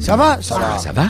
Ça va. Ça va. Ça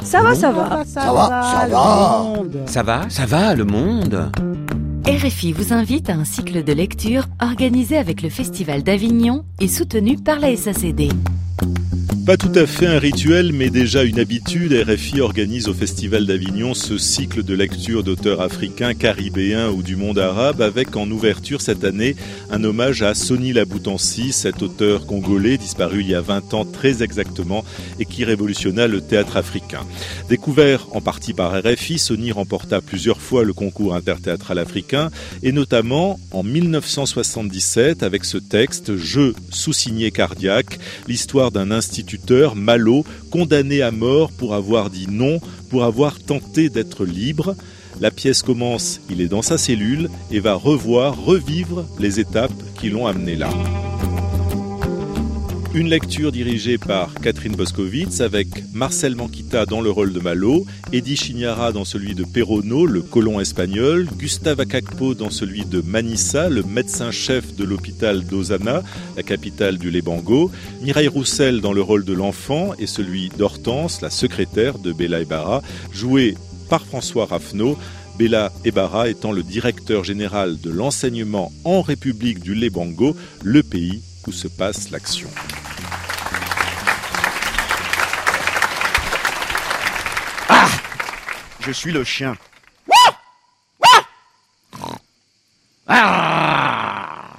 va, le monde. RFI vous invite à un cycle de lecture organisé avec le Festival d'Avignon et soutenu par la SACD. Pas tout à fait un rituel, mais déjà une habitude. RFI organise au Festival d'Avignon ce cycle de lecture d'auteurs africains, caribéens ou du monde arabe, avec en ouverture cette année un hommage à Sony Laboutansi, cet auteur congolais disparu il y a 20 ans très exactement et qui révolutionna le théâtre africain. Découvert en partie par RFI, Sony remporta plusieurs fois le concours interthéâtral africain et notamment en 1977 avec ce texte « Jeu sous-signé cardiaque », l'histoire d'un instituteur, Malo, condamné à mort pour avoir dit non, pour avoir tenté d'être libre. La pièce commence, il est dans sa cellule et va revivre les étapes qui l'ont amené là. Une lecture dirigée par Catherine Boscovitz avec Marcel Manquita dans le rôle de Malo, Eddie Chignara dans celui de Perrono, le colon espagnol, Gustave Akakpo dans celui de Manissa, le médecin-chef de l'hôpital d'Ozana, la capitale du Lébango, Mireille Roussel dans le rôle de l'enfant et celui d'Hortense, la secrétaire de Bella Ibarra, jouée par François Raffneau, Bella Ibarra étant le directeur général de l'enseignement en République du Lébango, le pays où se passe l'action. Ah! Je suis le chien. Ah!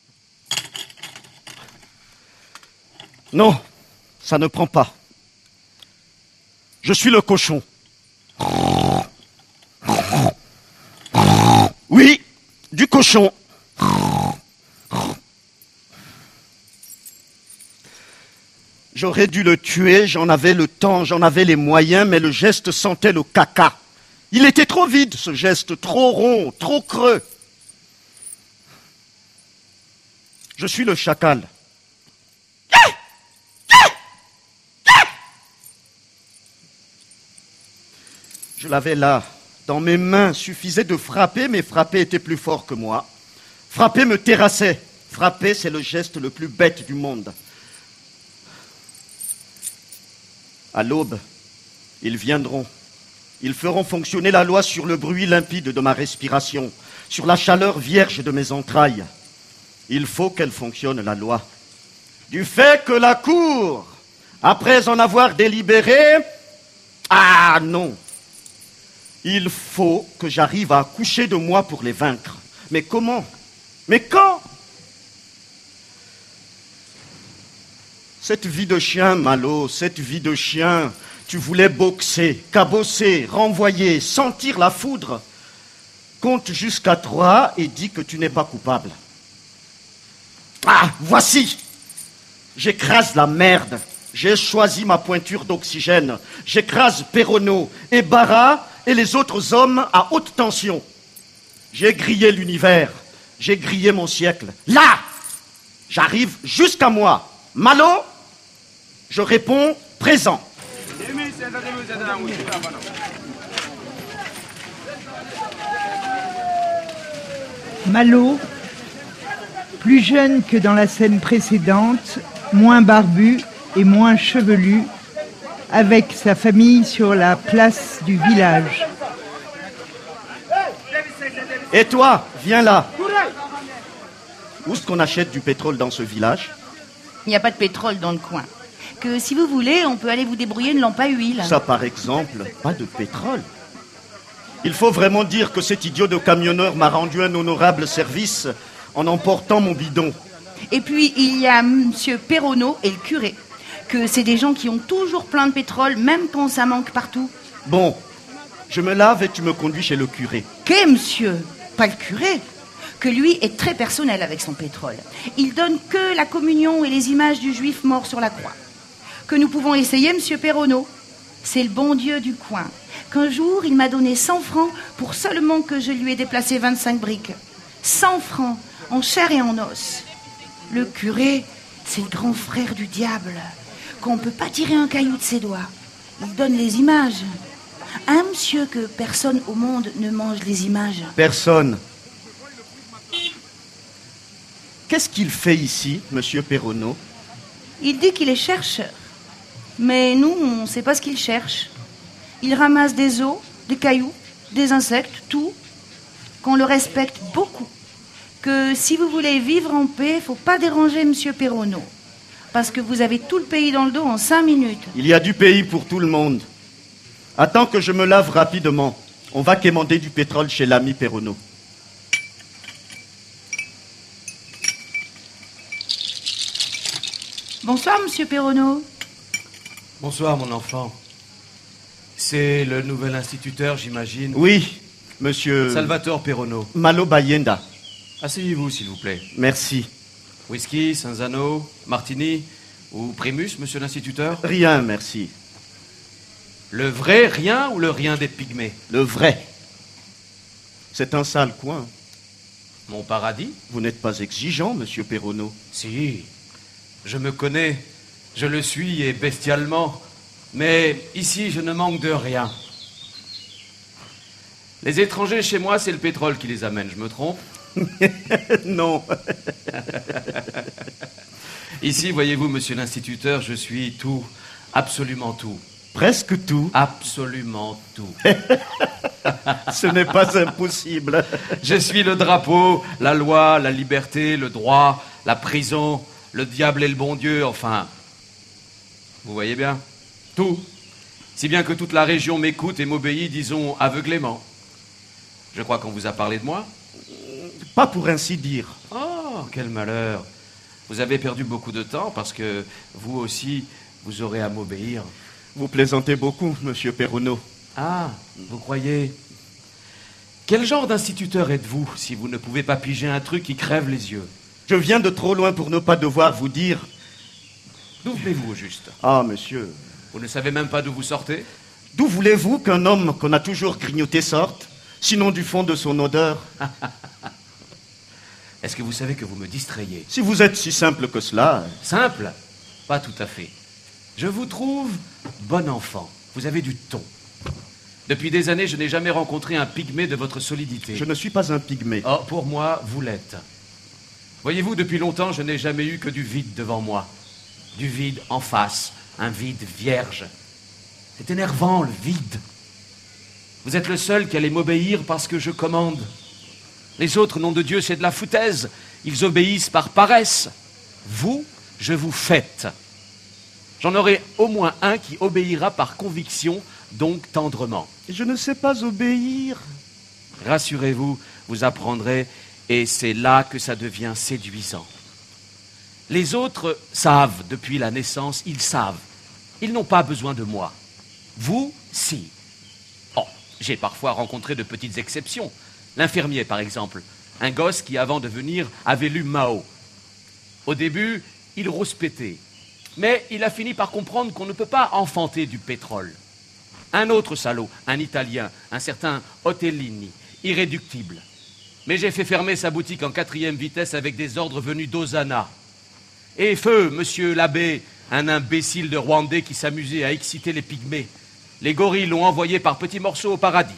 Non, ça ne prend pas. Je suis le cochon. Oui, du cochon. J'aurais dû le tuer, j'en avais le temps, j'en avais les moyens, mais le geste sentait le caca. Il était trop vide, ce geste, trop rond, trop creux. Je suis le chacal. Je l'avais là, dans mes mains, suffisait de frapper, mais frapper était plus fort que moi. Frapper me terrassait. Frapper, c'est le geste le plus bête du monde. À l'aube, ils viendront. Ils feront fonctionner la loi sur le bruit limpide de ma respiration, sur la chaleur vierge de mes entrailles. Il faut qu'elle fonctionne, la loi. Du fait que la Cour, après en avoir délibéré... Ah non! Il faut que j'arrive à accoucher de moi pour les vaincre. Mais comment? Mais quand? Cette vie de chien, Malo, cette vie de chien, tu voulais boxer, cabosser, renvoyer, sentir la foudre. Compte jusqu'à 3 et dis que tu n'es pas coupable. Ah, voici! J'écrase la merde. J'ai choisi ma pointure d'oxygène. J'écrase Perrono et Barra et les autres hommes à haute tension. J'ai grillé l'univers. J'ai grillé mon siècle. Là! J'arrive jusqu'à moi. Malo? Je réponds présent. Malo, plus jeune que dans la scène précédente, moins barbu et moins chevelu, avec sa famille sur la place du village. Et toi, viens là. Où est-ce qu'on achète du pétrole dans ce village? Il n'y a pas de pétrole dans le coin. Que si vous voulez, on peut aller vous débrouiller une lampe à huile. Ça, par exemple, pas de pétrole. Il faut vraiment dire que cet idiot de camionneur m'a rendu un honorable service en emportant mon bidon. Et puis, il y a monsieur Perrono et le curé. Que c'est des gens qui ont toujours plein de pétrole, même quand ça manque partout. Bon, je me lave et tu me conduis chez le curé. Qu'est, monsieur? Pas le curé. Que lui est très personnel avec son pétrole. Il donne que la communion et les images du juif mort sur la croix. Que nous pouvons essayer, monsieur Perrono. C'est le bon Dieu du coin. Qu'un jour, il m'a donné 100 francs pour seulement que je lui ai déplacé 25 briques. 100 francs, en chair et en os. Le curé, c'est le grand frère du diable, qu'on ne peut pas tirer un caillou de ses doigts. Il donne les images. Hein, monsieur, que personne au monde ne mange les images? Personne. Qu'est-ce qu'il fait ici, monsieur Perrono? Il dit qu'il est chercheur. Mais nous, on ne sait pas ce qu'ils cherchent. Ils ramassent des os, des cailloux, des insectes, tout, qu'on le respecte beaucoup. Que si vous voulez vivre en paix, il ne faut pas déranger M. Perronneau. Parce que vous avez tout le pays dans le dos en 5 minutes. Il y a du pays pour tout le monde. Attends que je me lave rapidement. On va quémander du pétrole chez l'ami Perronneau. Bonsoir, M. Perronneau. Bonsoir, mon enfant. C'est le nouvel instituteur, j'imagine. Oui, monsieur... Salvatore Perronneau. Malo Bayenda. Asseyez-vous, s'il vous plaît. Merci. Whisky, Cinzano, Martini ou Primus, monsieur l'instituteur? Rien, merci. Le vrai rien ou le rien des pygmées? Le vrai. C'est un sale coin. Mon paradis? Vous n'êtes pas exigeant, monsieur Perronneau. Si, je me connais. Je le suis, et bestialement. Mais ici, je ne manque de rien. Les étrangers chez moi, c'est le pétrole qui les amène, je me trompe? Non. Ici, voyez-vous, monsieur l'instituteur, je suis tout, absolument tout. Presque tout. Absolument tout. Ce n'est pas impossible. Je suis le drapeau, la loi, la liberté, le droit, la prison, le diable et le bon Dieu, enfin... Vous voyez bien? Tout. Si bien que toute la région m'écoute et m'obéit, disons, aveuglément. Je crois qu'on vous a parlé de moi? Pas pour ainsi dire. Oh, quel malheur. Vous avez perdu beaucoup de temps parce que vous aussi, vous aurez à m'obéir. Vous plaisantez beaucoup, monsieur Perronneau. Ah, vous croyez? Quel genre d'instituteur êtes-vous si vous ne pouvez pas piger un truc qui crève les yeux? Je viens de trop loin pour ne pas devoir vous dire... D'où venez-vous au juste? Ah, monsieur... Vous ne savez même pas d'où vous sortez? D'où voulez-vous qu'un homme qu'on a toujours grignoté sorte, sinon du fond de son odeur? Est-ce que vous savez que vous me distrayez? Si vous êtes si simple que cela... Simple? Pas tout à fait. Je vous trouve bon enfant. Vous avez du ton. Depuis des années, je n'ai jamais rencontré un pygmée de votre solidité. Je ne suis pas un pygmée. Oh, pour moi, vous l'êtes. Voyez-vous, depuis longtemps, je n'ai jamais eu que du vide devant moi. Du vide en face, un vide vierge. C'est énervant, le vide. Vous êtes le seul qui allait m'obéir parce que je commande. Les autres, nom de Dieu, c'est de la foutaise. Ils obéissent par paresse. Vous, je vous fête. J'en aurai au moins un qui obéira par conviction, donc tendrement. Je ne sais pas obéir. Rassurez-vous, vous apprendrez, et c'est là que ça devient séduisant. Les autres savent depuis la naissance, ils savent. Ils n'ont pas besoin de moi. Vous, si. Oh, j'ai parfois rencontré de petites exceptions. L'infirmier, par exemple. Un gosse qui, avant de venir, avait lu Mao. Au début, il rouspétait. Mais il a fini par comprendre qu'on ne peut pas enfanter du pétrole. Un autre salaud, un Italien, un certain Otellini, irréductible. Mais j'ai fait fermer sa boutique en 4e vitesse avec des ordres venus d'Osana. Et feu, monsieur l'abbé, un imbécile de Rwandais qui s'amusait à exciter les pygmées. Les gorilles l'ont envoyé par petits morceaux au paradis.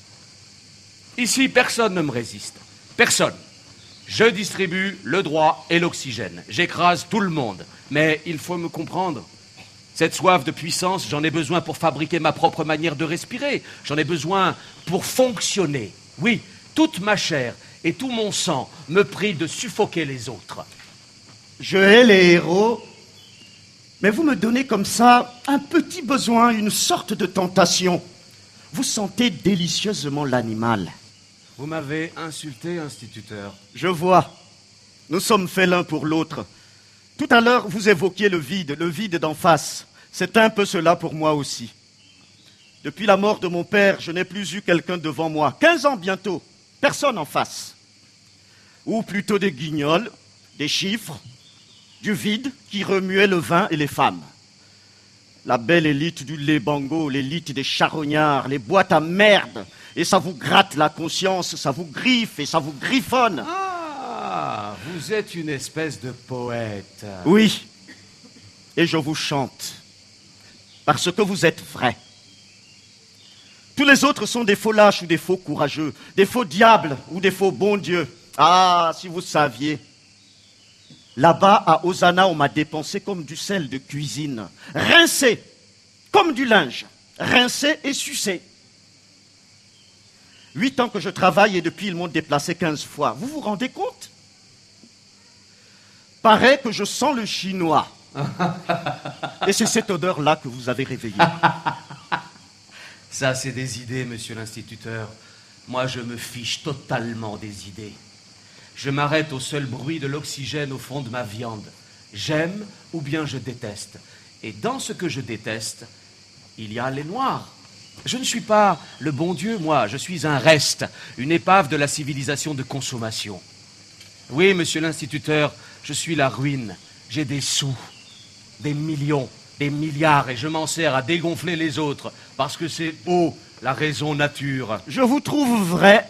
Ici, personne ne me résiste. Personne. Je distribue le droit et l'oxygène. J'écrase tout le monde. Mais il faut me comprendre. Cette soif de puissance, j'en ai besoin pour fabriquer ma propre manière de respirer. J'en ai besoin pour fonctionner. Oui, toute ma chair et tout mon sang me prient de suffoquer les autres. Je hais les héros, mais vous me donnez comme ça un petit besoin, une sorte de tentation. Vous sentez délicieusement l'animal. Vous m'avez insulté, instituteur. Je vois. Nous sommes faits l'un pour l'autre. Tout à l'heure, vous évoquiez le vide d'en face. C'est un peu cela pour moi aussi. Depuis la mort de mon père, je n'ai plus eu quelqu'un devant moi. 15 ans bientôt, personne en face. Ou plutôt des guignols, des chiffres, du vide qui remuait le vin et les femmes. La belle élite du Lébango, l'élite des charognards, les boîtes à merde. Et ça vous gratte la conscience, ça vous griffe et ça vous griffonne. Ah, vous êtes une espèce de poète. Oui, et je vous chante, parce que vous êtes vrai. Tous les autres sont des faux lâches ou des faux courageux, des faux diables ou des faux bons dieux. Ah, si vous saviez. Là-bas, à Hosanna, on m'a dépensé comme du sel de cuisine. Rincé, comme du linge. Rincé et sucé. 8 ans que je travaille et depuis, ils m'ont déplacé 15 fois. Vous vous rendez compte? Paraît que je sens le chinois. Et c'est cette odeur-là que vous avez réveillée. Ça, c'est des idées, monsieur l'instituteur. Moi, je me fiche totalement des idées. Je m'arrête au seul bruit de l'oxygène au fond de ma viande. J'aime ou bien je déteste. Et dans ce que je déteste, il y a les Noirs. Je ne suis pas le bon Dieu, moi. Je suis un reste, une épave de la civilisation de consommation. Oui, monsieur l'instituteur, je suis la ruine. J'ai des sous, des millions, des milliards, et je m'en sers à dégonfler les autres, parce que c'est beau, la raison nature. Je vous trouve vrai.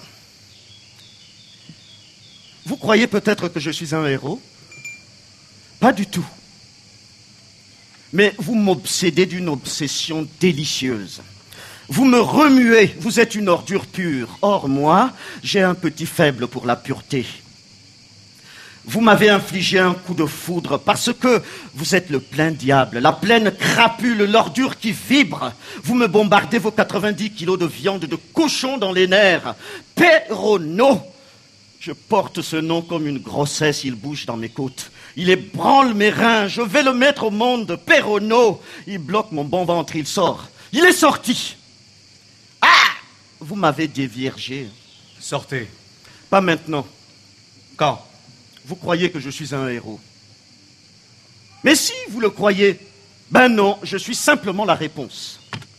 Vous croyez peut-être que je suis un héros? Pas du tout. Mais vous m'obsédez d'une obsession délicieuse. Vous me remuez, vous êtes une ordure pure. Or, moi, j'ai un petit faible pour la pureté. Vous m'avez infligé un coup de foudre parce que vous êtes le plein diable, la pleine crapule, l'ordure qui vibre. Vous me bombardez vos 90 kilos de viande de cochon dans les nerfs. Perronneau! Je porte ce nom comme une grossesse, il bouge dans mes côtes. Il ébranle mes reins, je vais le mettre au monde. Perronneau! Il bloque mon bon ventre, il sort. Il est sorti. Ah! Vous m'avez déviergé. Sortez. Pas maintenant. Quand? Vous croyez que je suis un héros. Mais si vous le croyez, ben non, je suis simplement la réponse.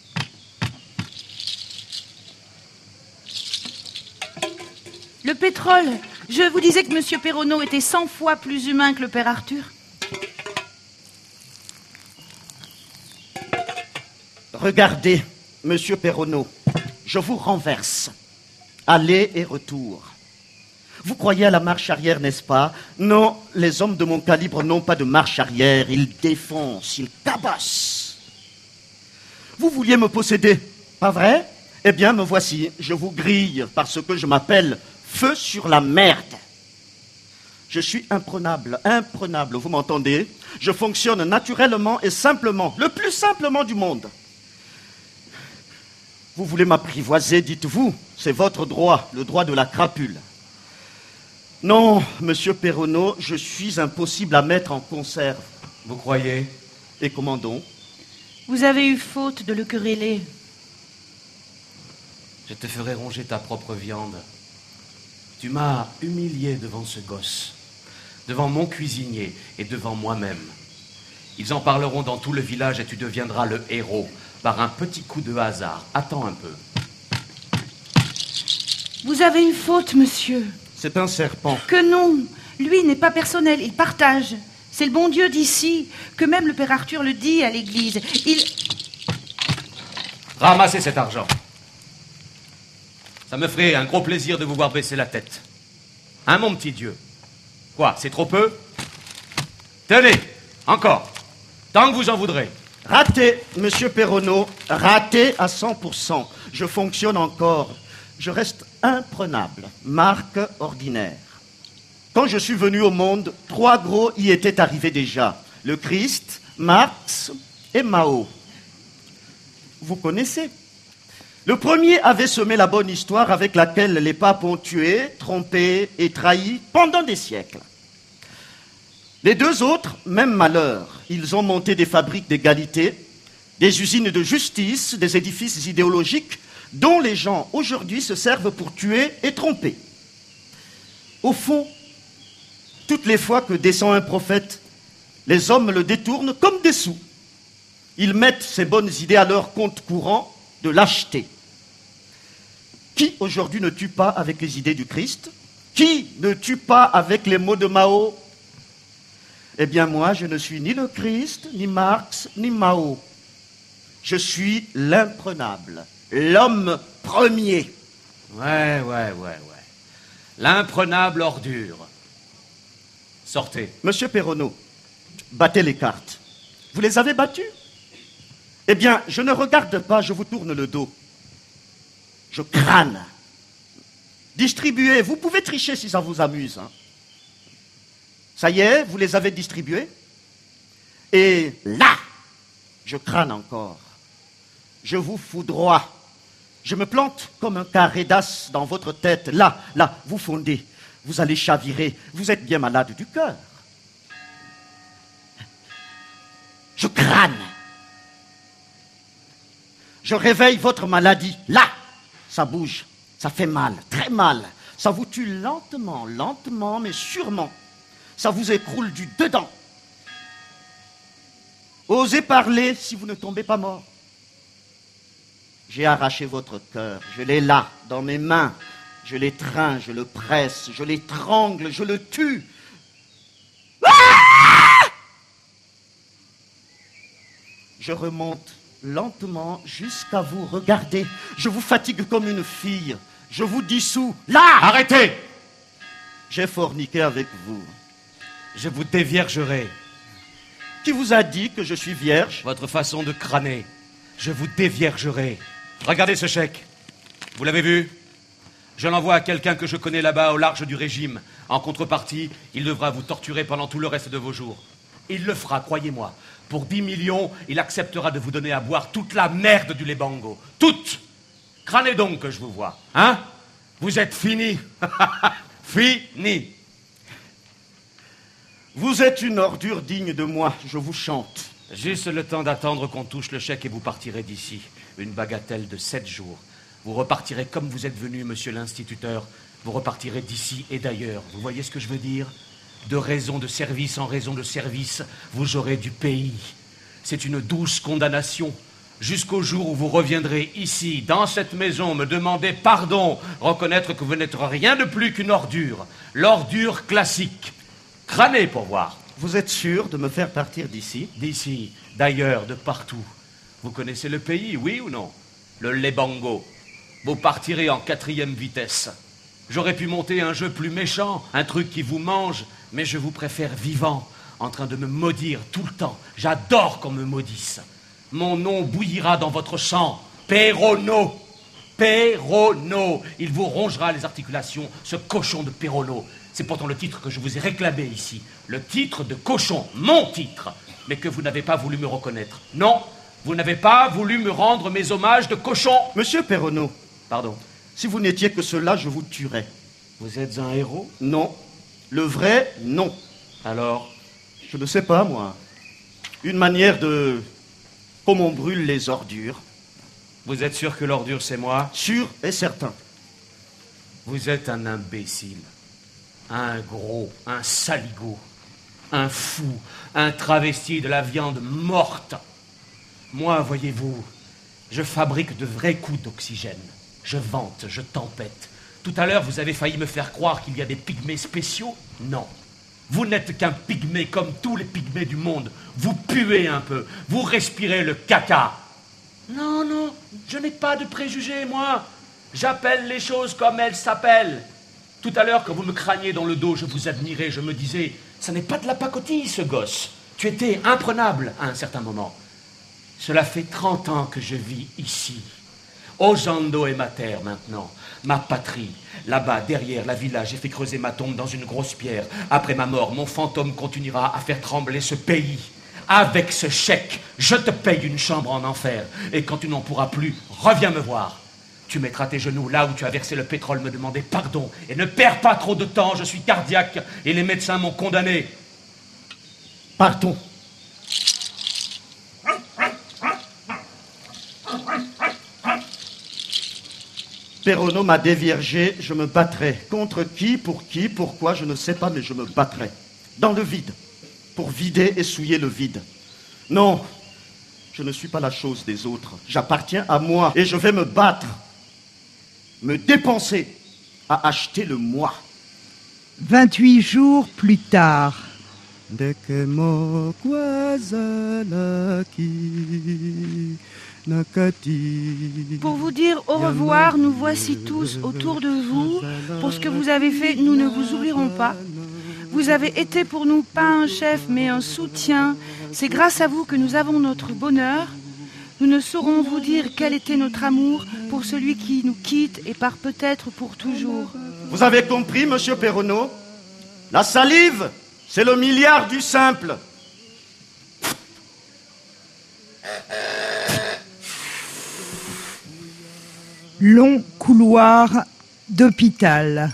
Le pétrole. Je vous disais que M. Perronneau était 100 fois plus humain que le père Arthur. Regardez, M. Perronneau, je vous renverse. Aller et retour. Vous croyez à la marche arrière, n'est-ce pas? Non, les hommes de mon calibre n'ont pas de marche arrière. Ils défoncent, ils tabassent. Vous vouliez me posséder, pas vrai? Eh bien, me voici. Je vous grille parce que je m'appelle feu sur la merde. Je suis imprenable, imprenable, vous m'entendez? Je fonctionne naturellement et simplement, le plus simplement du monde. Vous voulez m'apprivoiser, dites-vous. C'est votre droit, le droit de la crapule. Non, monsieur Perronneau, je suis impossible à mettre en conserve. Vous croyez? Et comment donc? Vous avez eu faute de le quereller. Je te ferai ronger ta propre viande. Tu m'as humilié devant ce gosse, devant mon cuisinier et devant moi-même. Ils en parleront dans tout le village et tu deviendras le héros par un petit coup de hasard. Attends un peu. Vous avez eu faute, monsieur. C'est un serpent. Que non. Lui n'est pas personnel, il partage. C'est le bon Dieu d'ici, que même le père Arthur le dit à l'église. Ramassez cet argent. Ça me ferait un gros plaisir de vous voir baisser la tête. Hein, mon petit Dieu? Quoi, c'est trop peu? Tenez, encore. Tant que vous en voudrez. Raté, monsieur Perronneau, raté à 100%. Je fonctionne encore. Je reste imprenable, marque ordinaire. Quand je suis venu au monde, 3 gros y étaient arrivés déjà. Le Christ, Marx et Mao. Vous connaissez? Le premier avait semé la bonne histoire avec laquelle les papes ont tué, trompé et trahi pendant des siècles. Les 2 autres, même malheur. Ils ont monté des fabriques d'égalité, des usines de justice, des édifices idéologiques dont les gens aujourd'hui se servent pour tuer et tromper. Au fond, toutes les fois que descend un prophète, les hommes le détournent comme des sous. Ils mettent ces bonnes idées à leur compte courant de lâcheté. Qui aujourd'hui ne tue pas avec les idées du Christ? Qui ne tue pas avec les mots de Mao? Eh bien moi, je ne suis ni le Christ, ni Marx, ni Mao. Je suis l'imprenable, l'homme premier. Ouais. L'imprenable ordure. Sortez. Monsieur Perronneau, battez les cartes. Vous les avez battues? Eh bien, je ne regarde pas, je vous tourne le dos. Je crâne. Distribuez, vous pouvez tricher si ça vous amuse. Hein. Ça y est, vous les avez distribués? Et là, je crâne encore. Je vous foudroie. Je me plante comme un carré d'as dans votre tête. Là, vous fondez. Vous allez chavirer. Vous êtes bien malade du cœur. Je crâne. Je réveille votre maladie. Là, ça bouge. Ça fait mal, très mal. Ça vous tue lentement, lentement, mais sûrement. Ça vous écroule du dedans. Osez parler si vous ne tombez pas mort. J'ai arraché votre cœur. Je l'ai là, dans mes mains. Je l'étreins, je le presse, je l'étrangle, je le tue. Ah! Je remonte lentement jusqu'à vous. Regardez, je vous fatigue comme une fille. Je vous dissous. Là! Arrêtez! J'ai forniqué avec vous. Je vous déviergerai. Qui vous a dit que je suis vierge? Votre façon de crâner. Je vous déviergerai. Regardez ce chèque. Vous l'avez vu? Je l'envoie à quelqu'un que je connais là-bas au large du régime. En contrepartie, il devra vous torturer pendant tout le reste de vos jours. Il le fera, croyez-moi. Pour 10 millions, il acceptera de vous donner à boire toute la merde du Lebango. Toute! Crânez donc que je vous vois. Hein? Vous êtes fini. Fini. Vous êtes une ordure digne de moi, je vous chante. Juste le temps d'attendre qu'on touche le chèque et vous partirez d'ici. Une bagatelle de 7 jours. Vous repartirez comme vous êtes venu, monsieur l'instituteur. Vous repartirez d'ici et d'ailleurs. Vous voyez ce que je veux dire? De raison de service en raison de service, vous jouerez du pays. C'est une douce condamnation. Jusqu'au jour où vous reviendrez ici, dans cette maison, me demander pardon, reconnaître que vous n'êtes rien de plus qu'une ordure. L'ordure classique. Crânez pour voir. Vous êtes sûr de me faire partir d'ici? D'ici, d'ailleurs, de partout. Vous connaissez le pays, oui ou non? Le Lebango. Vous partirez en 4e vitesse. J'aurais pu monter un jeu plus méchant, un truc qui vous mange, mais je vous préfère vivant, en train de me maudire tout le temps. J'adore qu'on me maudisse. Mon nom bouillira dans votre sang. Perrono. Perrono. Il vous rongera les articulations, ce cochon de Perrono. C'est pourtant le titre que je vous ai réclamé ici. Le titre de cochon, mon titre. Mais que vous n'avez pas voulu me reconnaître. Non, vous n'avez pas voulu me rendre mes hommages de cochon. Monsieur Perrono. Pardon. Si vous n'étiez que cela, je vous tuerais. Vous êtes un héros? Non. Le vrai, non. Alors? Je ne sais pas, moi. Une manière de... Comme on brûle les ordures. Vous êtes sûr que l'ordure, c'est moi? Sûr et certain. Vous êtes un imbécile. Un gros, un saligo. Un fou, un travesti de la viande morte. Moi, voyez-vous, je fabrique de vrais coups d'oxygène. Je vante, je tempête. Tout à l'heure, vous avez failli me faire croire qu'il y a des pygmées spéciaux. Non. Vous n'êtes qu'un pygmée comme tous les pygmées du monde. Vous puez un peu. Vous respirez le caca. Non, non, je n'ai pas de préjugés, moi. J'appelle les choses comme elles s'appellent. Tout à l'heure, quand vous me crâniez dans le dos, je vous admirais. Je me disais, ça n'est pas de la pacotille, ce gosse. Tu étais imprenable à un certain moment. Cela fait 30 ans que je vis ici. Ojando est ma terre maintenant, ma patrie. Là-bas, derrière la villa, j'ai fait creuser ma tombe dans une grosse pierre. Après ma mort, mon fantôme continuera à faire trembler ce pays. Avec ce chèque, je te paye une chambre en enfer. Et quand tu n'en pourras plus, reviens me voir. Tu mettras tes genoux là où tu as versé le pétrole, me demander pardon. Et ne perds pas trop de temps, je suis cardiaque et les médecins m'ont condamné. Partons. Perrono m'a déviergé, je me battrai. Contre qui, pourquoi, je ne sais pas, mais je me battrai. Dans le vide, pour vider et souiller le vide. Non, je ne suis pas la chose des autres. J'appartiens à moi et je vais me battre, me dépenser à acheter le moi. 28 jours plus tard. Pour vous dire au revoir, nous voici tous autour de vous. Pour ce que vous avez fait, nous ne vous oublierons pas. Vous avez été pour nous pas un chef, mais un soutien. C'est grâce à vous que nous avons notre bonheur. Nous ne saurons vous dire quel était notre amour pour celui qui nous quitte et part peut-être pour toujours. Vous avez compris, monsieur Perrono? La salive C'est le milliard du simple. Long couloir d'hôpital.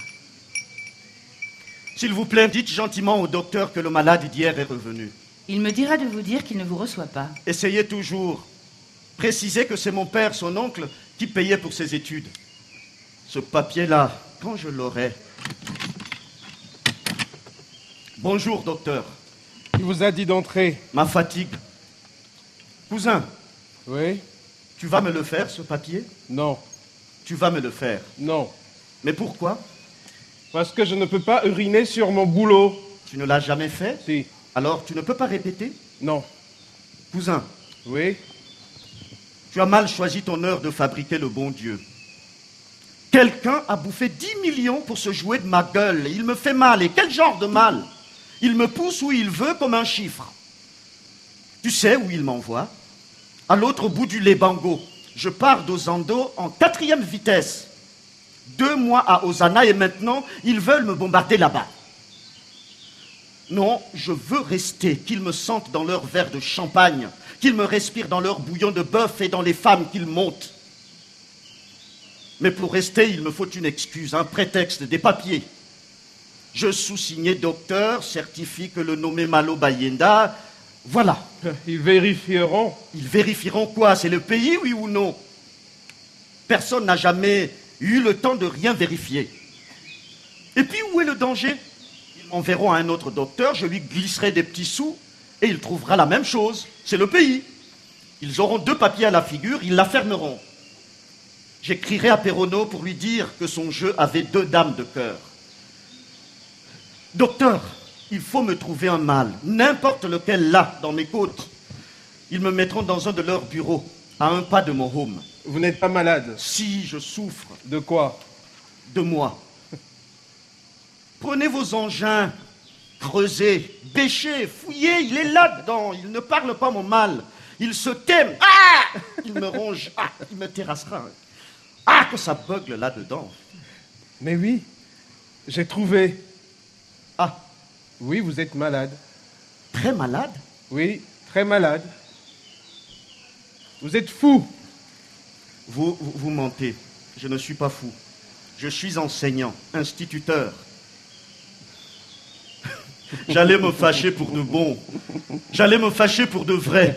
S'il vous plaît, dites gentiment au docteur que le malade d'hier est revenu. Il me dira de vous dire qu'il ne vous reçoit pas. Essayez toujours. Précisez que c'est mon père, son oncle, qui payait pour ses études. Ce papier-là, quand je l'aurai... Bonjour, docteur. Il vous a dit d'entrer. Ma fatigue. Cousin, Oui? tu vas me le faire, ce papier? Non. Tu vas me le faire. Non. Mais pourquoi? Parce que je ne peux pas uriner sur mon boulot. Tu ne l'as jamais fait? Si. Alors, tu ne peux pas répéter? Non. Cousin, Oui? tu as mal choisi ton heure de fabriquer le bon Dieu. Quelqu'un a bouffé 10 millions pour se jouer de ma gueule. Il me fait mal. Et quel genre de mal? Il me pousse où il veut comme un chiffre. Tu sais où il m'envoie? À l'autre bout du Lébango. Je pars d'Ozando en 4e vitesse. 2 mois à Hosanna et maintenant, ils veulent me bombarder là-bas. Non, je veux rester, qu'ils me sentent dans leur verre de champagne, qu'ils me respirent dans leur bouillon de bœuf et dans les femmes qu'ils montent. Mais pour rester, il me faut une excuse, un prétexte, des papiers. Je sous-signé docteur, certifie que le nommé Malo Bayenda, voilà. Ils vérifieront. Ils vérifieront quoi? C'est le pays, oui ou non? Personne n'a jamais eu le temps de rien vérifier. Et puis, où est le danger? Ils m'enverront à un autre docteur, je lui glisserai des petits sous, et il trouvera la même chose. C'est le pays. Ils auront 2 papiers à la figure, ils la fermeront. J'écrirai à Perrono pour lui dire que son jeu avait 2 dames de cœur. Docteur, il faut me trouver un mâle, n'importe lequel là, dans mes côtes. Ils me mettront dans un de leurs bureaux, à un pas de mon home. Vous n'êtes pas malade. Si je souffre De quoi? de moi. Prenez vos engins, creusez, bêchez, fouillez, il est là-dedans, il ne parle pas mon mal. Il se t'aime, ah! Il me ronge, ah! Il me terrassera. Ah, que ça bugle là-dedans. Mais oui, j'ai trouvé. Ah, Oui, vous êtes malade. très malade? Oui, très malade. Vous êtes fou. Vous mentez. Je ne suis pas fou. Je suis enseignant, instituteur. J'allais me fâcher pour de bon. J'allais me fâcher pour de vrai.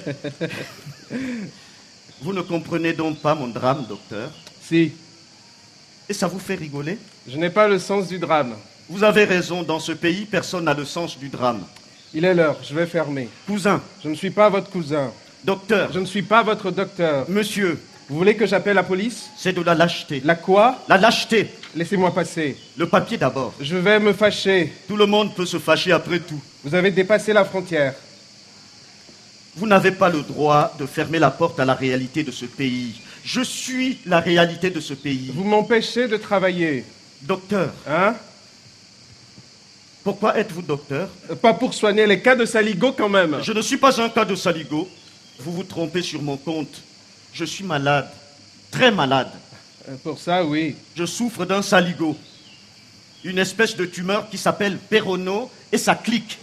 Vous ne comprenez donc pas mon drame, docteur? Si, Et ça vous fait rigoler? je n'ai pas le sens du drame. Vous avez raison, dans ce pays, personne n'a le sens du drame. Il est l'heure, je vais fermer. Cousin, Je ne suis pas votre cousin. docteur, Je ne suis pas votre docteur. monsieur, Vous voulez que j'appelle la police? c'est de la lâcheté. La quoi? La lâcheté. Laissez-moi passer. Le papier d'abord. Je vais me fâcher. Tout le monde peut se fâcher après tout. Vous avez dépassé la frontière. Vous n'avez pas le droit de fermer la porte à la réalité de ce pays. Je suis la réalité de ce pays. Vous m'empêchez de travailler. Docteur, Hein? pourquoi êtes-vous docteur? Pas pour soigner les cas de saligo quand même. Je ne suis pas un cas de saligo. Vous vous trompez sur mon compte. Je suis malade, très malade. Pour ça, oui. Je souffre d'un saligo. Une espèce de tumeur qui s'appelle Perrono et ça clique.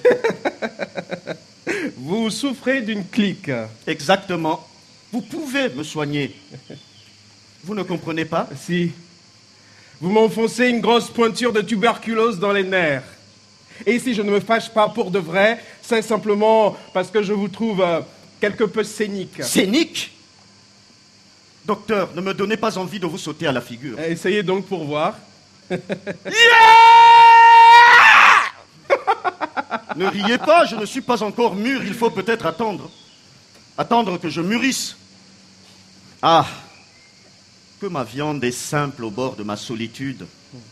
Vous souffrez d'une clique. Exactement. Vous pouvez me soigner. Vous ne comprenez pas? Si. Vous m'enfoncez une grosse pointure de tuberculose dans les nerfs. Et si je ne me fâche pas pour de vrai, c'est simplement parce que je vous trouve quelque peu scénique. Scénique? Docteur, ne me donnez pas envie de vous sauter à la figure. Essayez donc pour voir. Ne riez pas, je ne suis pas encore mûr, il faut peut-être attendre. Attendre que je mûrisse. Ah, que ma viande est simple au bord de ma solitude.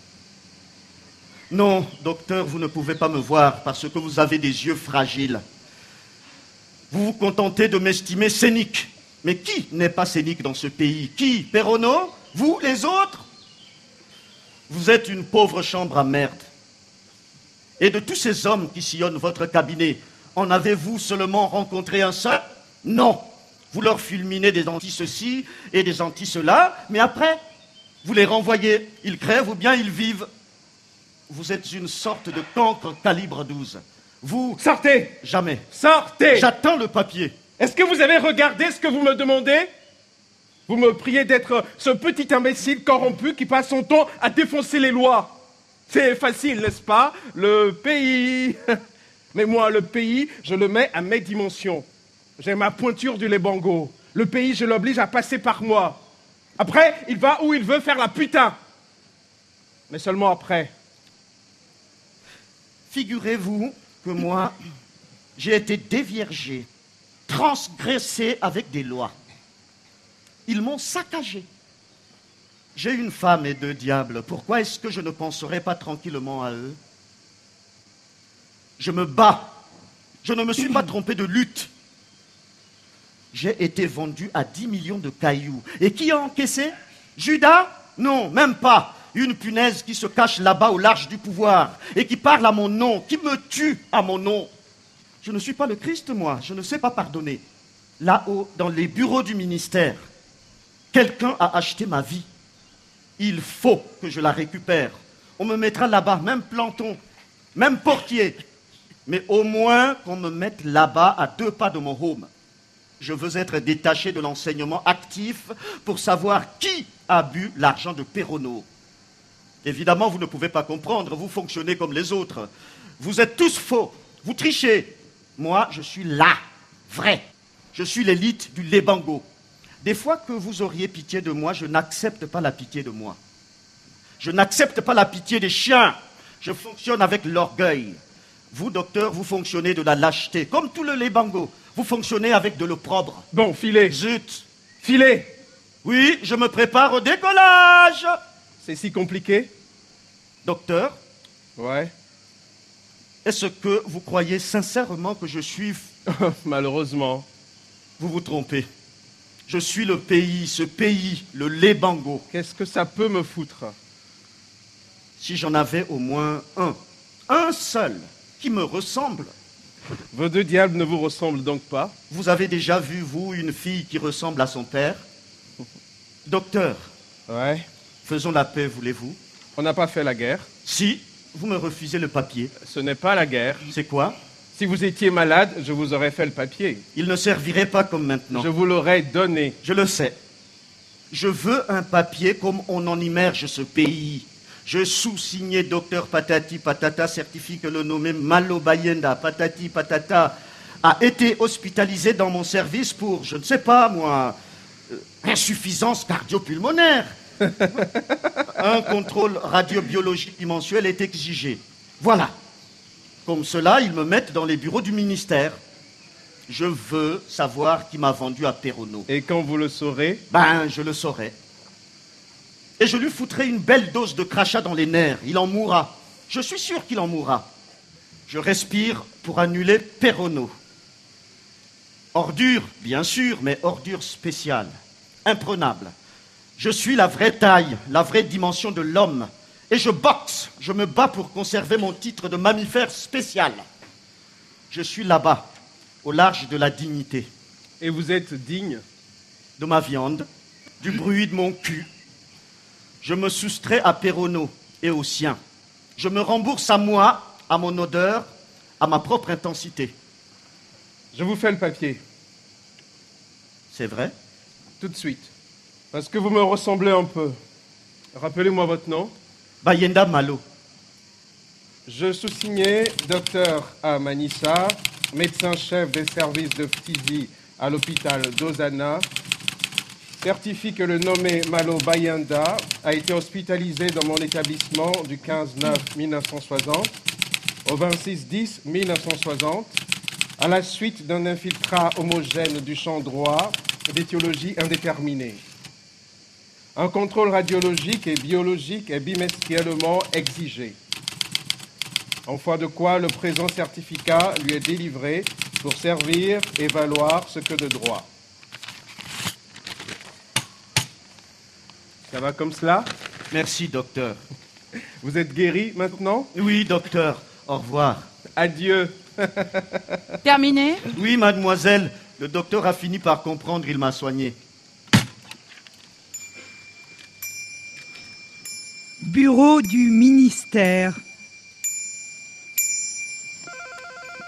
Non, docteur, vous ne pouvez pas me voir parce que vous avez des yeux fragiles. Vous vous contentez de m'estimer scénique. Mais qui n'est pas scénique dans ce pays? Qui? Perrono? Vous, les autres? Vous êtes une pauvre chambre à merde. Et de tous ces hommes qui sillonnent votre cabinet, en avez-vous seulement rencontré un seul? Non. Vous leur fulminez des anti-ceci et des anti-cela, mais après, vous les renvoyez. Ils crèvent ou bien ils vivent. Vous êtes une sorte de cancre calibre 12. Vous... Sortez! Jamais. Sortez! J'attends le papier. Est-ce que vous avez regardé ce que vous me demandez? Vous me priez d'être ce petit imbécile corrompu qui passe son temps à défoncer les lois. C'est facile, n'est-ce pas? Le pays. Mais moi, le pays, je le mets à mes dimensions. J'ai ma pointure du Lébango. Le pays, je l'oblige à passer par moi. Après, il va où il veut faire la putain. Mais seulement après. Figurez-vous que moi, j'ai été déviergé, transgressé avec des lois. Ils m'ont saccagé. J'ai une femme et 2 diables. Pourquoi est-ce que je ne penserai pas tranquillement à eux? Je me bats. Je ne me suis pas trompé de lutte. J'ai été vendu à 10 millions de cailloux. Et qui a encaissé? Judas? Non, même pas. Une punaise qui se cache là-bas au large du pouvoir et qui parle à mon nom, qui me tue à mon nom. Je ne suis pas le Christ, moi. Je ne sais pas pardonner. Là-haut, dans les bureaux du ministère, quelqu'un a acheté ma vie. Il faut que je la récupère. On me mettra là-bas, même planton, même portier. Mais au moins qu'on me mette là-bas à 2 pas de mon home. Je veux être détaché de l'enseignement actif pour savoir qui a bu l'argent de Perronneau. Évidemment, vous ne pouvez pas comprendre, vous fonctionnez comme les autres. Vous êtes tous faux, vous trichez. Moi, je suis là, vrai. Je suis l'élite du Lébango. Des fois que vous auriez pitié de moi, je n'accepte pas la pitié de moi. Je n'accepte pas la pitié des chiens. Je fonctionne avec l'orgueil. Vous, docteur, vous fonctionnez de la lâcheté, comme tout le Lébango. Vous fonctionnez avec de l'opprobre. Bon, filez. Zut. Filez. Oui, je me prépare au décollage. C'est si compliqué? Docteur, Ouais. est-ce que vous croyez sincèrement que je suis... Malheureusement. Vous vous trompez. Je suis le pays, ce pays, le Lébango. Qu'est-ce que ça peut me foutre? Si j'en avais au moins un seul, qui me ressemble. Vos 2 diables ne vous ressemblent donc pas? Vous avez déjà vu, vous, une fille qui ressemble à son père? Docteur, Ouais. faisons la paix, voulez-vous? On n'a pas fait la guerre. Si, vous me refusez le papier. Ce n'est pas la guerre. C'est quoi? Si vous étiez malade, je vous aurais fait le papier. Il ne servirait pas comme maintenant. Je vous l'aurais donné. Je le sais. Je veux un papier comme on en immerge ce pays. Je sous-signé docteur Patati Patata certifie que le nommé Malo Bayenda Patati Patata a été hospitalisé dans mon service pour, je ne sais pas moi, insuffisance cardio-pulmonaire. Un contrôle radiobiologique mensuel est exigé. Voilà. Comme cela, ils me mettent dans les bureaux du ministère. Je veux savoir qui m'a vendu à Perronneau. Et quand vous le saurez? Ben, je le saurai. Et je lui foutrai une belle dose de crachat dans les nerfs. Il en mourra. Je suis sûr qu'il en mourra. Je respire pour annuler Perronneau. Ordure, bien sûr, mais ordure spéciale. Imprenable. Je suis la vraie taille, la vraie dimension de l'homme. Et je boxe, je me bats pour conserver mon titre de mammifère spécial. Je suis là-bas, au large de la dignité. Et vous êtes digne? De ma viande, du bruit de mon cul. Je me soustrais à Perronneau et au sien. Je me rembourse à moi, à mon odeur, à ma propre intensité. Je vous fais le papier. C'est vrai? Tout de suite. Parce que vous me ressemblez un peu. Rappelez-moi votre nom. Bayenda Malo. Je sous-signais Dr Amanissa, médecin-chef des services de phtisie à l'hôpital d'Ozana, certifie que le nommé Malo Bayenda a été hospitalisé dans mon établissement du 15-9-1960 au 26-10-1960 à la suite d'un infiltrat homogène du champ droit d'étiologie indéterminée. Un contrôle radiologique et biologique est bimestriellement exigé. En foi de quoi le présent certificat lui est délivré pour servir et valoir ce que de droit. Ça va comme cela? Merci, docteur. Vous êtes guéri maintenant? Oui, docteur. Au revoir. Adieu. Terminé? Oui, mademoiselle. Le docteur a fini par comprendre, il m'a soigné. Bureau du ministère.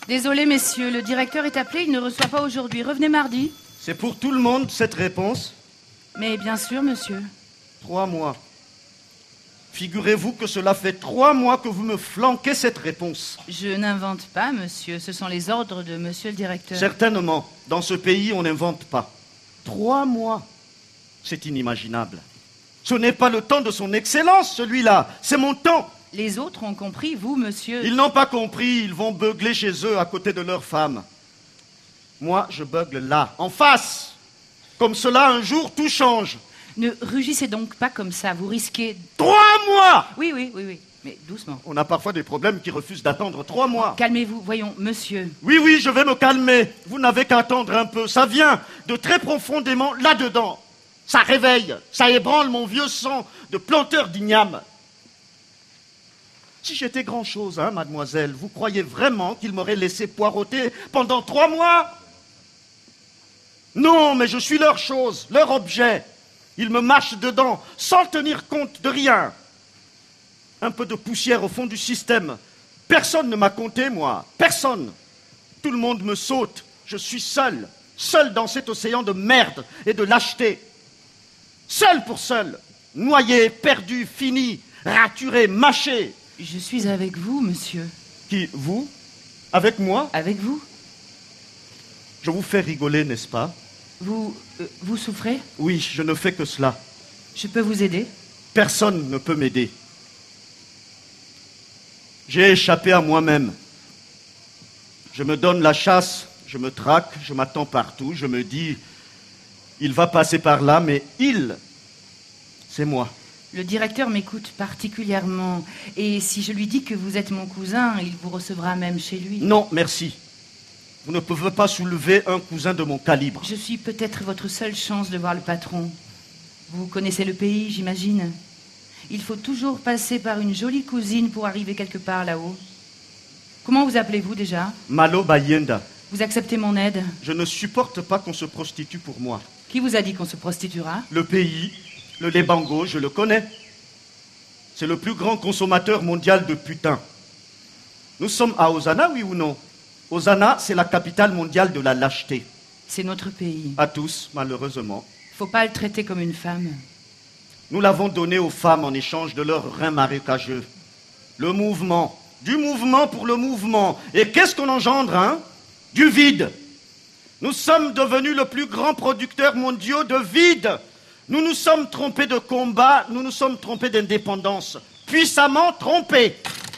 Désolé, messieurs, le directeur est appelé, il ne reçoit pas aujourd'hui. Revenez mardi. C'est pour tout le monde, cette réponse? Mais bien sûr, monsieur. 3 mois. Figurez-vous que cela fait 3 mois que vous me flanquez cette réponse. Je n'invente pas, monsieur. Ce sont les ordres de monsieur le directeur. Certainement. Dans ce pays, on n'invente pas. 3 mois. C'est inimaginable. Ce n'est pas le temps de son excellence, celui-là. C'est mon temps. Les autres ont compris, vous, monsieur. Ils n'ont pas compris. Ils vont beugler chez eux à côté de leurs femmes. Moi, je beugle là, en face. Comme cela, un jour, tout change. Ne rugissez donc pas comme ça. Vous risquez... 3 mois! Oui. Mais doucement. On a parfois des problèmes qui refusent d'attendre 3 mois. Calmez-vous. Voyons, monsieur. Oui, je vais me calmer. Vous n'avez qu'à attendre un peu. Ça vient de très profondément là-dedans. Ça réveille, ça ébranle mon vieux sang de planteur d'igname. Si j'étais grand-chose, hein, mademoiselle, vous croyez vraiment qu'il m'aurait laissé poireauter pendant 3 mois? Non, mais je suis leur chose, leur objet. Ils me mâchent dedans, sans tenir compte de rien. Un peu de poussière au fond du système. Personne ne m'a compté, moi. Personne. Tout le monde me saute. Je suis seul. Seul dans cet océan de merde et de lâcheté. Seul pour seul. Noyé, perdu, fini, raturé, mâché. Je suis avec vous, monsieur. Qui, vous? Avec moi? Avec vous? Je vous fais rigoler, n'est-ce pas? Vous souffrez? Oui, je ne fais que cela. Je peux vous aider? Personne ne peut m'aider. J'ai échappé à moi-même. Je me donne la chasse, je me traque, je m'attends partout, je me dis, il va passer par là, mais il, c'est moi. Le directeur m'écoute particulièrement, et si je lui dis que vous êtes mon cousin, il vous recevra même chez lui. Non, merci. Vous ne pouvez pas soulever un cousin de mon calibre. Je suis peut-être votre seule chance de voir le patron. Vous connaissez le pays, j'imagine. Il faut toujours passer par une jolie cousine pour arriver quelque part là-haut. Comment vous appelez-vous déjà? Malo Bayenda. Vous acceptez mon aide? Je ne supporte pas qu'on se prostitue pour moi. Qui vous a dit qu'on se prostituera? Le pays, le Lébango, je le connais. C'est le plus grand consommateur mondial de putain. Nous sommes à Hosanna, oui ou non? Hosanna, c'est la capitale mondiale de la lâcheté. C'est notre pays. À tous, malheureusement. Faut pas le traiter comme une femme. Nous l'avons donné aux femmes en échange de leurs reins marécageux. Le mouvement. Du mouvement pour le mouvement. Et qu'est-ce qu'on engendre, hein? Du vide. Nous sommes devenus le plus grand producteur mondial de vide. Nous nous sommes trompés de combat, nous nous sommes trompés d'indépendance. Puissamment trompés.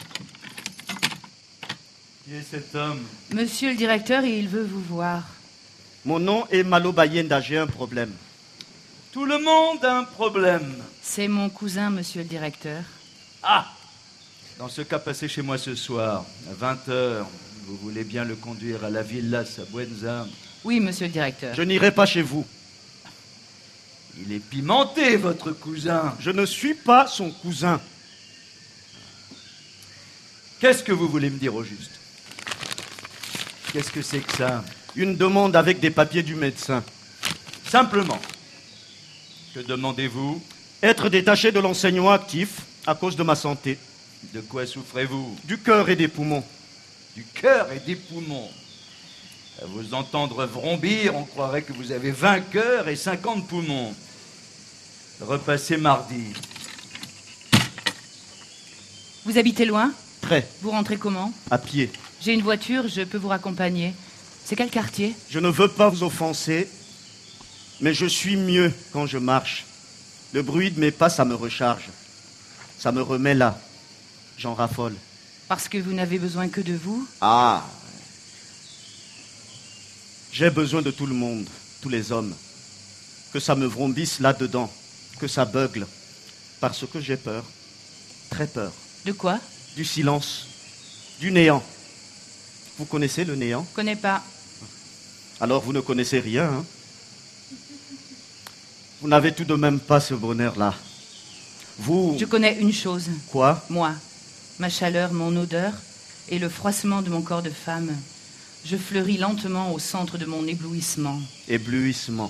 Qui est cet homme? Monsieur le directeur, il veut vous voir. Mon nom est Malo Bayenda, j'ai un problème. Tout le monde a un problème. C'est mon cousin, monsieur le directeur. Ah! Dans ce cas, passez chez moi ce soir, à 20h. Vous voulez bien le conduire à la Villa Sabuenza? Oui, monsieur le directeur. Je n'irai pas chez vous. Il est pimenté, votre cousin. Je ne suis pas son cousin. Qu'est-ce que vous voulez me dire au juste? Qu'est-ce que c'est que ça? Une demande avec des papiers du médecin. Simplement. Que demandez-vous? Être détaché de l'enseignement actif à cause de ma santé. De quoi souffrez-vous? Du cœur et des poumons. Du cœur et des poumons. À vous entendre vrombir, on croirait que vous avez 20 cœurs et 50 poumons. Repassez mardi. Vous habitez loin? Très. Vous rentrez comment? À pied. J'ai une voiture, je peux vous raccompagner. C'est quel quartier? Je ne veux pas vous offenser, mais je suis mieux quand je marche. Le bruit de mes pas, ça me recharge. Ça me remet là. J'en raffole. Parce que vous n'avez besoin que de vous? Ah! J'ai besoin de tout le monde, tous les hommes. Que ça me vrombisse là-dedans, que ça beugle. Parce que j'ai peur. Très peur. De quoi? Du silence. Du néant. Vous connaissez le néant? Connais pas. Alors vous ne connaissez rien, hein? Vous n'avez tout de même pas ce bonheur-là. Vous... Je connais une chose. Quoi? Moi. Ma chaleur, mon odeur et le froissement de mon corps de femme. Je fleuris lentement au centre de mon éblouissement. Éblouissement.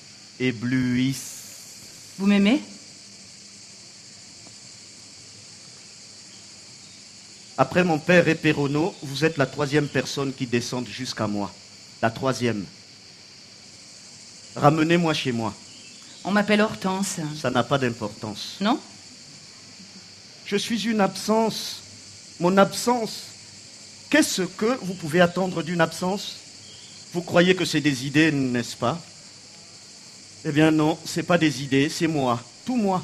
Vous m'aimez? Après mon père et Perronneau, vous êtes la 3e personne qui descende jusqu'à moi. La 3e. Ramenez-moi chez moi. On m'appelle Hortense. Ça n'a pas d'importance. Non? Je suis une absence. Mon absence. Qu'est-ce que vous pouvez attendre d'une absence? Vous croyez que c'est des idées, n'est-ce pas? Eh bien non, c'est pas des idées, c'est moi. Tout moi.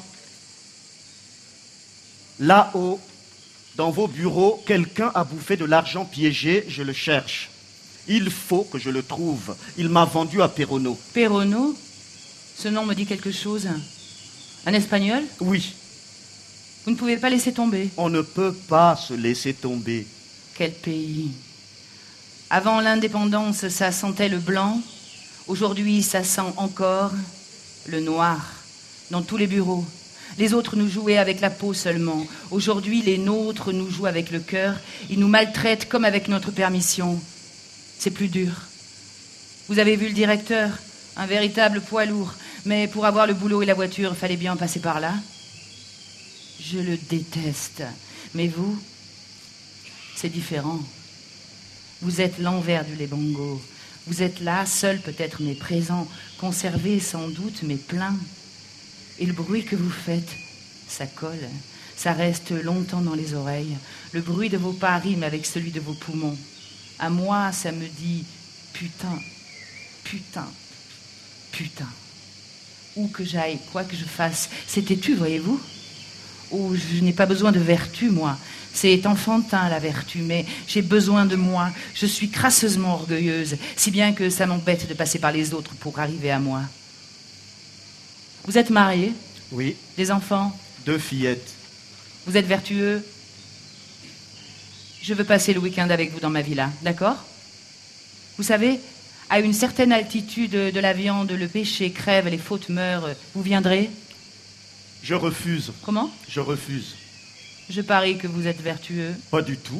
Là-haut, dans vos bureaux, quelqu'un a bouffé de l'argent piégé, je le cherche. Il faut que je le trouve. Il m'a vendu à Perronneau. Perronneau? Ce nom me dit quelque chose. Un Espagnol? Oui. Vous ne pouvez pas laisser tomber. On ne peut pas se laisser tomber. Quel pays. Avant l'indépendance, ça sentait le blanc. Aujourd'hui, ça sent encore le noir. Dans tous les bureaux. Les autres nous jouaient avec la peau seulement. Aujourd'hui, les nôtres nous jouent avec le cœur. Ils nous maltraitent comme avec notre permission. C'est plus dur. Vous avez vu le directeur? Un véritable poids lourd. Mais pour avoir le boulot et la voiture, il fallait bien passer par là. Je le déteste. Mais vous, c'est différent. Vous êtes l'envers du Lebongo. Vous êtes là, seul peut-être, mais présent. Conservé sans doute, mais plein. Et le bruit que vous faites, ça colle. Ça reste longtemps dans les oreilles. Le bruit de vos pas rime avec celui de vos poumons. À moi, ça me dit putain, putain, putain. Où que j'aille, quoi que je fasse, c'est têtu, voyez-vous? Oh, je n'ai pas besoin de vertu, moi. C'est enfantin, la vertu, mais j'ai besoin de moi. Je suis crasseusement orgueilleuse, si bien que ça m'embête de passer par les autres pour arriver à moi. Vous êtes marié? Oui. Des enfants? 2 fillettes. Vous êtes vertueux? Je veux passer le week-end avec vous dans ma villa, d'accord? Vous savez, à une certaine altitude de la viande, le péché crève, les fautes meurent. Vous viendrez? Je refuse. Comment? Je refuse. Je parie que vous êtes vertueux. Pas du tout.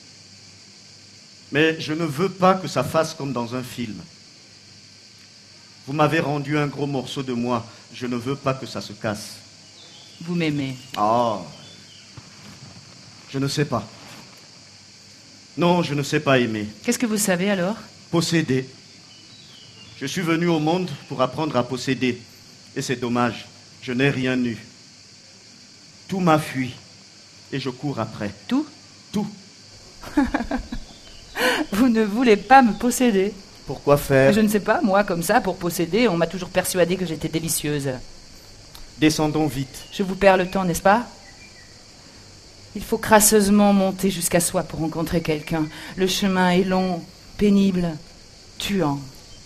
Mais je ne veux pas que ça fasse comme dans un film. Vous m'avez rendu un gros morceau de moi. Je ne veux pas que ça se casse. Vous m'aimez? Ah. Je ne sais pas. Non, je ne sais pas aimer. Qu'est-ce que vous savez alors? Posséder. Je suis venu au monde pour apprendre à posséder. Et c'est dommage. Je n'ai rien eu. Tout m'a fui. Et je cours après. Tout? Tout. Vous ne voulez pas me posséder? Pourquoi faire? Je ne sais pas, moi, comme ça, pour posséder, on m'a toujours persuadé que j'étais délicieuse. Descendons vite. Je vous perds le temps, n'est-ce pas? Il faut crasseusement monter jusqu'à soi pour rencontrer quelqu'un. Le chemin est long, pénible, tuant.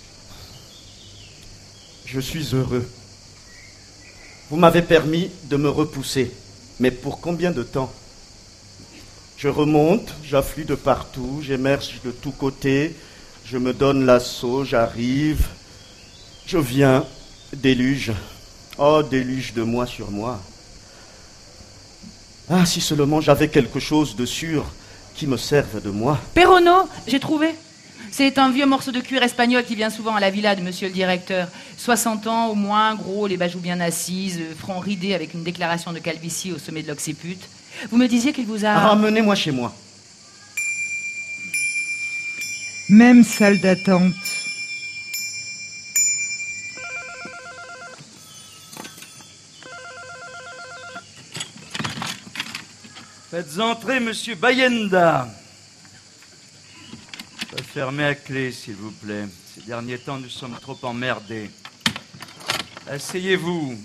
Je suis heureux. Vous m'avez permis de me repousser. Mais pour combien de temps? Je remonte, j'afflue de partout, j'émerge de tous côtés, je me donne l'assaut, j'arrive, je viens, déluge. Oh, déluge de moi sur moi. Ah, si seulement j'avais quelque chose de sûr qui me serve de moi. Perronneau, j'ai trouvé. C'est un vieux morceau de cuir espagnol qui vient souvent à la villa de monsieur le directeur. 60 ans au moins, gros, les bajoux bien assises, front ridé avec une déclaration de calvitie au sommet de l'occiput. Vous me disiez qu'il vous a... Ramenez-moi chez moi. Même salle d'attente. Faites entrer monsieur Bayenda. Fermez à clé, s'il vous plaît. Ces derniers temps, nous sommes trop emmerdés. Asseyez-vous.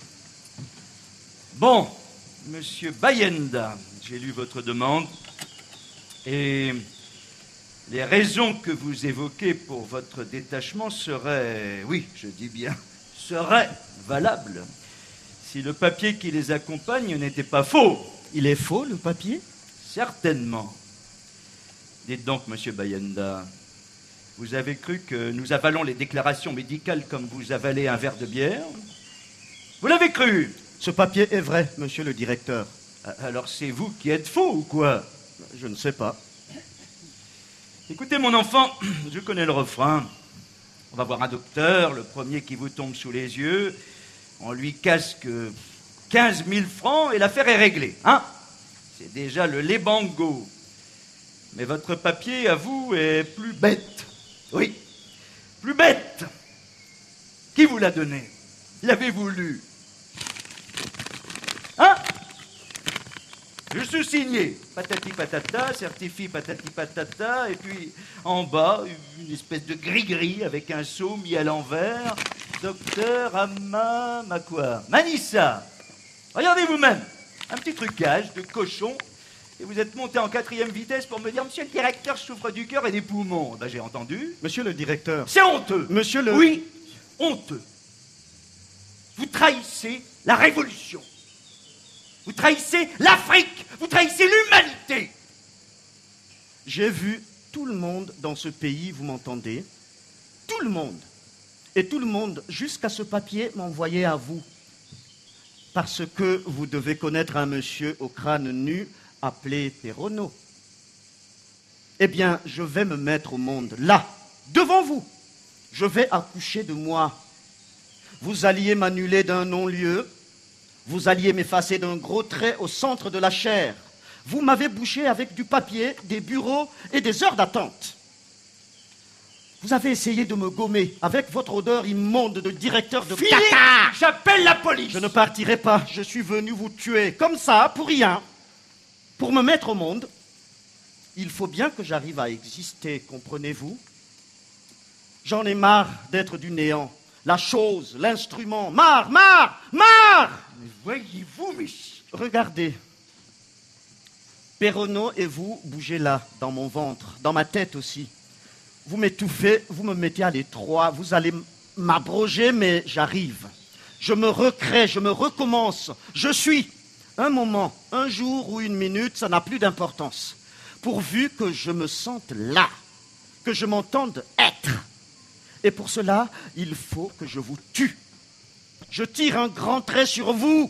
Bon, monsieur Bayenda, j'ai lu votre demande et les raisons que vous évoquez pour votre détachement seraient, oui, je dis bien, seraient valables si le papier qui les accompagne n'était pas faux. Il est faux, le papier? Certainement. Dites donc, monsieur Bayenda, vous avez cru que nous avalons les déclarations médicales comme vous avalez un verre de bière? Vous l'avez cru? Ce papier est vrai, monsieur le directeur. Alors c'est vous qui êtes faux ou quoi? Je ne sais pas. Écoutez, mon enfant, je connais le refrain. On va voir un docteur, le premier qui vous tombe sous les yeux. On lui casque 15 000 francs et l'affaire est réglée, hein? C'est déjà le Lebongo. Mais votre papier, à vous, est plus bête. Oui, plus bête. Qui vous l'a donné? L'avez-vous lu? Hein? Je suis signé. Patati patata, certifie patati patata, et puis en bas, une espèce de gris-gris avec un sceau mis à l'envers. Docteur Amma quoi? Manissa. Regardez vous-même. Un petit trucage de cochon. Et vous êtes monté en 4e vitesse pour me dire, monsieur le directeur, je souffre du cœur et des poumons. Ben, j'ai entendu. Monsieur le directeur. C'est honteux. Monsieur le... Oui, honteux. Vous trahissez la révolution. Vous trahissez l'Afrique. Vous trahissez l'humanité. J'ai vu tout le monde dans ce pays, vous m'entendez? Tout le monde. Et tout le monde, jusqu'à ce papier, m'envoyait à vous. Parce que vous devez connaître un monsieur au crâne nu appelé Perono. Eh bien, je vais me mettre au monde, là, devant vous. Je vais accoucher de moi. Vous alliez m'annuler d'un non-lieu. Vous alliez m'effacer d'un gros trait au centre de la chair. Vous m'avez bouché avec du papier, des bureaux et des heures d'attente. Vous avez essayé de me gommer avec votre odeur immonde de directeur de caca. J'appelle la police. Je ne partirai pas. Je suis venu vous tuer comme ça, pour rien. Pour me mettre au monde, il faut bien que j'arrive à exister, comprenez-vous? J'en ai marre d'être du néant. La chose, l'instrument. Marre. Mais voyez-vous, monsieur. Regardez. Perono et vous bougez là, dans mon ventre, dans ma tête aussi. Vous m'étouffez, vous me mettez à l'étroit, vous allez m'abroger, mais j'arrive. Je me recrée, je me recommence. Je suis. Un moment, un jour ou une minute, ça n'a plus d'importance. Pourvu que je me sente là, que je m'entende être. Et pour cela, il faut que je vous tue. Je tire un grand trait sur vous.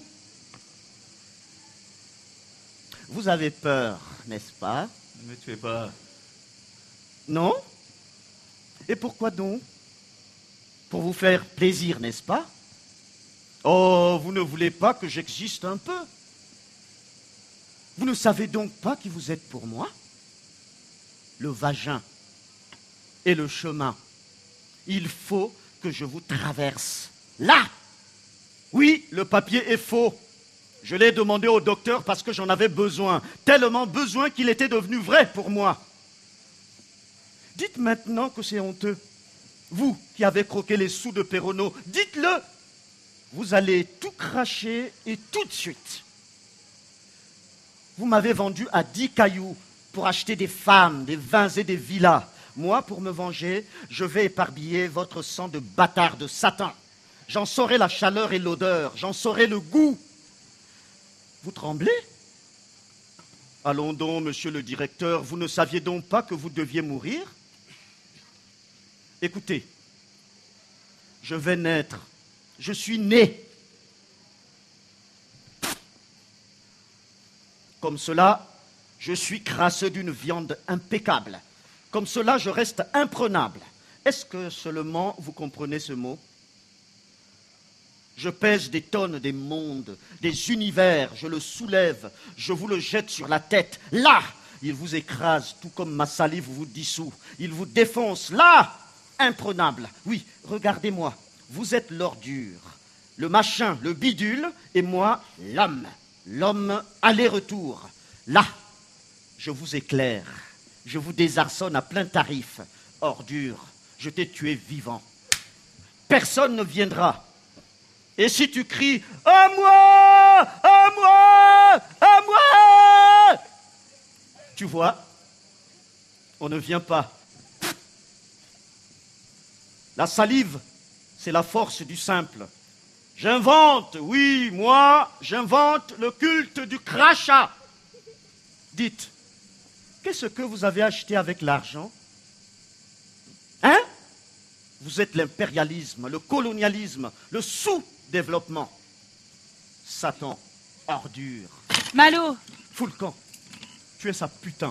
Vous avez peur, n'est-ce pas? Ne me tuez pas. Non? Et pourquoi donc? Pour vous faire plaisir, n'est-ce pas? Oh, vous ne voulez pas que j'existe un peu? Vous ne savez donc pas qui vous êtes pour moi? Le vagin et le chemin. Il faut que je vous traverse. Là! Oui, le papier est faux. Je l'ai demandé au docteur parce que j'en avais besoin. Tellement besoin qu'il était devenu vrai pour moi. Dites maintenant que c'est honteux. Vous qui avez croqué les sous de Perono, dites-le. Vous allez tout cracher et tout de suite. Vous m'avez vendu à 10 cailloux pour acheter des femmes, des vins et des villas. Moi, pour me venger, je vais éparpiller votre sang de bâtard de Satan. J'en saurai la chaleur et l'odeur, j'en saurai le goût. Vous tremblez? Allons donc, monsieur le directeur, vous ne saviez donc pas que vous deviez mourir? Écoutez, je vais naître, je suis né. Comme cela, je suis crasseux d'une viande impeccable. Comme cela, je reste imprenable. Est-ce que seulement vous comprenez ce mot? Je pèse des tonnes, des mondes, des univers, je le soulève, je vous le jette sur la tête. Là, il vous écrase, tout comme ma salive vous dissout. Il vous défonce, là, imprenable. Oui, regardez-moi, vous êtes l'ordure, le machin, le bidule, et moi, l'homme. L'homme aller-retour. Là, je vous éclaire, je vous désarçonne à plein tarif. Ordure, je t'ai tué vivant. Personne ne viendra. Et si tu cries « À moi! À moi! À moi !» Tu vois, on ne vient pas. La salive, c'est la force du simple. J'invente, oui, moi, j'invente le culte du crachat. Dites, qu'est-ce que vous avez acheté avec l'argent? Hein? Vous êtes l'impérialisme, le colonialisme, le sous-développement. Satan, ordure. Malo! Fous le camp. Tu es sa putain.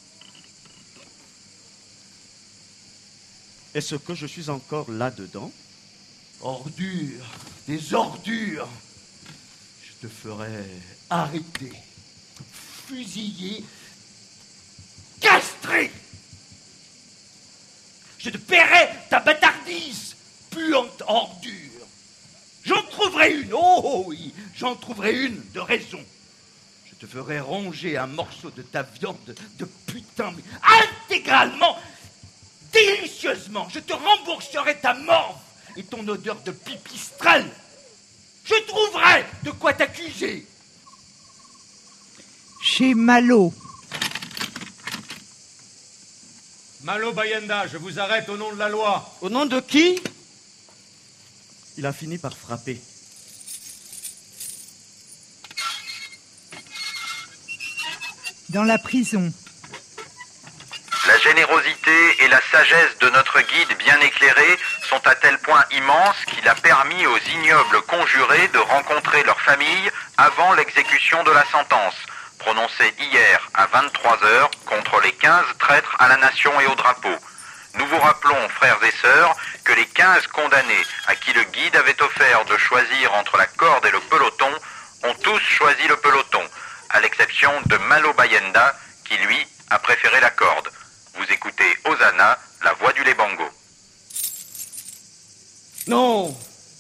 Est-ce que je suis encore là-dedans? Ordure, des ordures. Je te ferai arrêter, fusiller, castrer. rentrer. Je te paierai ta bâtardise, puante ordure. J'en trouverai une, oh oui, j'en trouverai une de raison. Je te ferai ronger un morceau de ta viande de putain, mais intégralement, délicieusement. Je te rembourserai ta morve et ton odeur de pipistrelle. Je trouverai de quoi t'accuser. Chez Malo. Malo Bayenda, je vous arrête au nom de la loi. Au nom de qui? Il a fini par frapper. Dans la prison. La générosité et la sagesse de notre guide bien éclairé sont à tel point immenses qu'il a permis aux ignobles conjurés de rencontrer leur famille avant l'exécution de la sentence, prononcée hier à 23h contre les 15 traîtres à la nation et au drapeau. Nous vous rappelons, frères et sœurs, que les 15 condamnés à qui le guide avait offert de choisir entre la corde et le peloton ont tous choisi le peloton, à l'exception de Malo Bayenda, qui lui a préféré la corde. Vous écoutez Hosanna, la voix du Lébango. Non!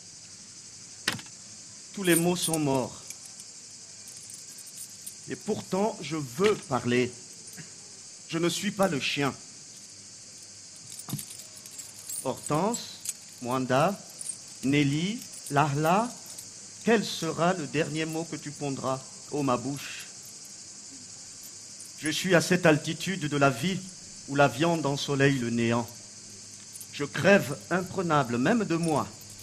Tous les mots sont morts. Et pourtant, je veux parler. Je ne suis pas le chien. Hortense, Mwanda, Nelly, Lahla, quel sera le dernier mot que tu pondras, ô ma bouche? Je suis à cette altitude de la vie où la viande ensoleille le néant. Je crève imprenable, même de moi.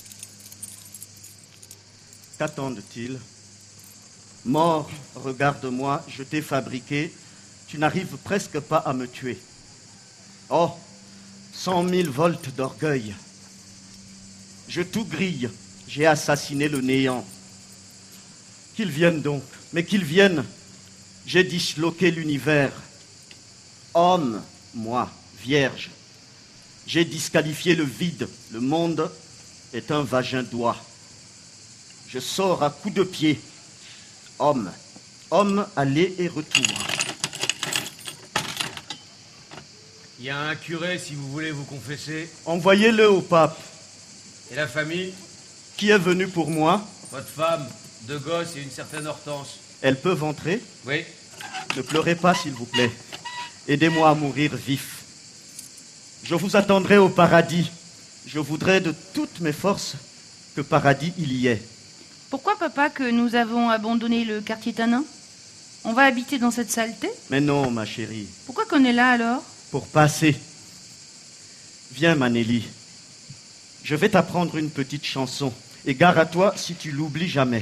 Qu'attendent-ils? Mort, regarde-moi, je t'ai fabriqué, tu n'arrives presque pas à me tuer. Oh, 100 000 volts d'orgueil. Je tout grille, j'ai assassiné le néant. Qu'ils viennent donc, mais qu'ils viennent. J'ai disloqué l'univers. Homme, moi, vierge. J'ai disqualifié le vide. Le monde est un vagin d'oie. Je sors à coups de pied. Homme, homme, aller et retour. Il y a un curé si vous voulez vous confesser. Envoyez-le au pape. Et la famille? Qui est venu pour moi? Votre femme, 2 gosses et une certaine Hortense. Elles peuvent entrer? Oui. Ne pleurez pas, s'il vous plaît. Aidez-moi à mourir vif. Je vous attendrai au paradis. Je voudrais de toutes mes forces que paradis il y ait. Pourquoi, papa, que nous avons abandonné le quartier Tanin? On va habiter dans cette saleté? Mais non, ma chérie. Pourquoi qu'on est là, alors? Pour passer. Viens, Manélie. Je vais t'apprendre une petite chanson. Et gare à toi si tu l'oublies jamais.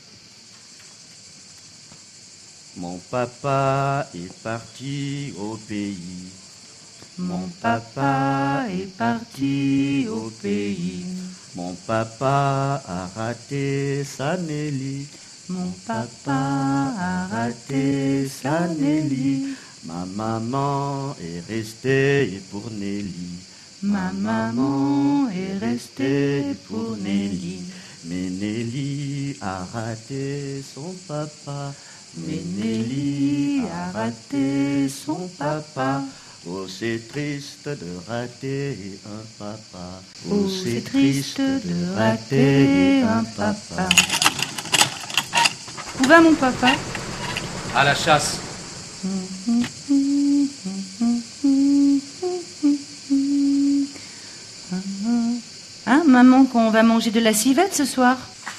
Mon papa est parti au pays. Mon papa est parti au pays. Mon papa a raté sa Nelly. Mon papa a raté sa Nelly. Ma maman est restée pour Nelly. Ma maman est restée pour Nelly. Mais Nelly a raté son papa. Mais Nelly a raté son papa. Oh, c'est triste de rater un papa. Oh, c'est triste de rater un papa. Où va mon papa? À la chasse. Hein, maman, qu'on va manger de la civette ce soir?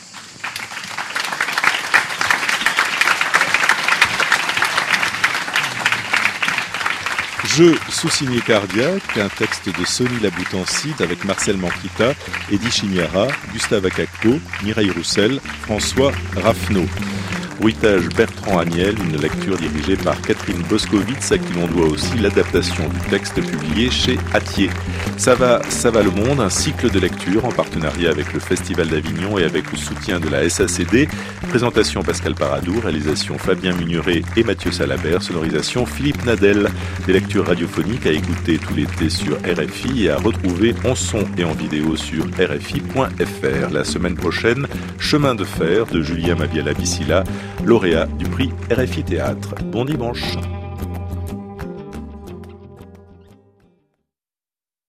Jeu sous-signé cardiaque, un texte de Sonny Laboutencide avec Marcel Manquita, Eddie Chimiara, Gustave Acacco, Mireille Roussel, François Raffneau. Bruitage Bertrand Agnel, une lecture dirigée par Catherine Boscovitz, à qui l'on doit aussi l'adaptation du texte publié chez Hatier. Ça va le monde, un cycle de lecture en partenariat avec le Festival d'Avignon et avec le soutien de la SACD. Présentation Pascal Paradou, réalisation Fabien Mugneret et Mathieu Salabert, sonorisation Philippe Nadel. Des lectures radiophoniques à écouter tout l'été sur RFI et à retrouver en son et en vidéo sur rfi.fr. La semaine prochaine, Chemin de fer de Julien Mabiala-Bissila, lauréat du prix RFI Théâtre. Bon dimanche.